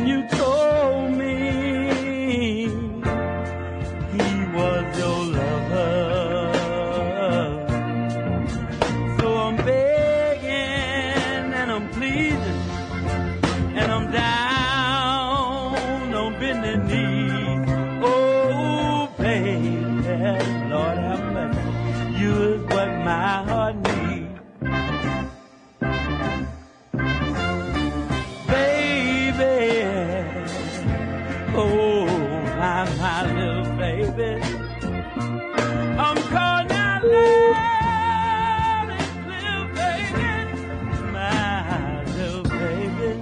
and you told me he was your lover. So I'm begging and I'm pleading and I'm down on bended knees. Oh, baby, Lord have mercy, you is what my heart needs. Oh, my little baby, I'm calling out loud and clear, baby, my little baby.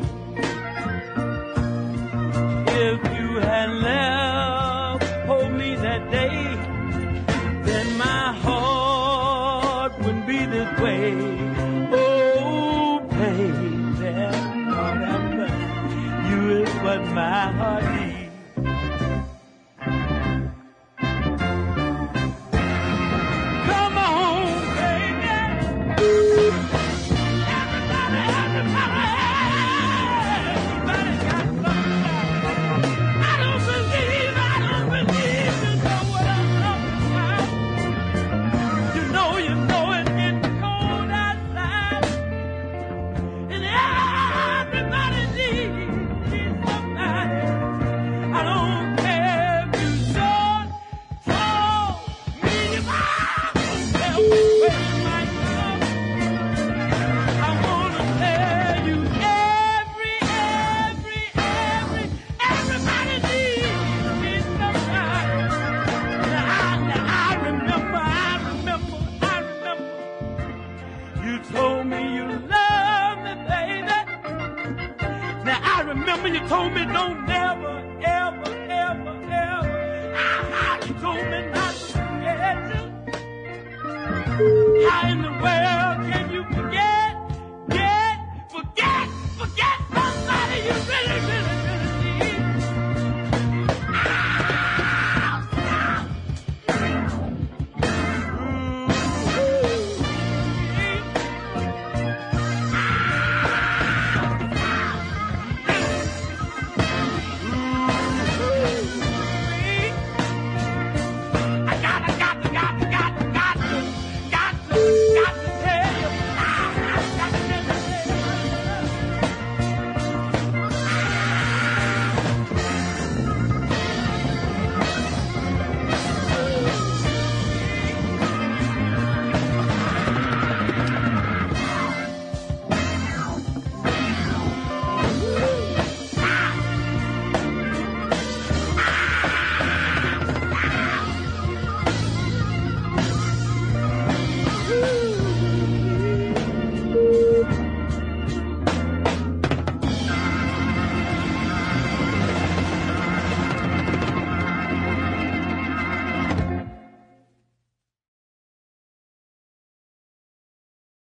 If you had left for me that day, then my heart wouldn't be this way. Oh, baby, Lord have mercy, you is what my heart needs. You told me don't never, ever, ever, ever. You told me not to forget you. How in the world can you forget somebody you really, really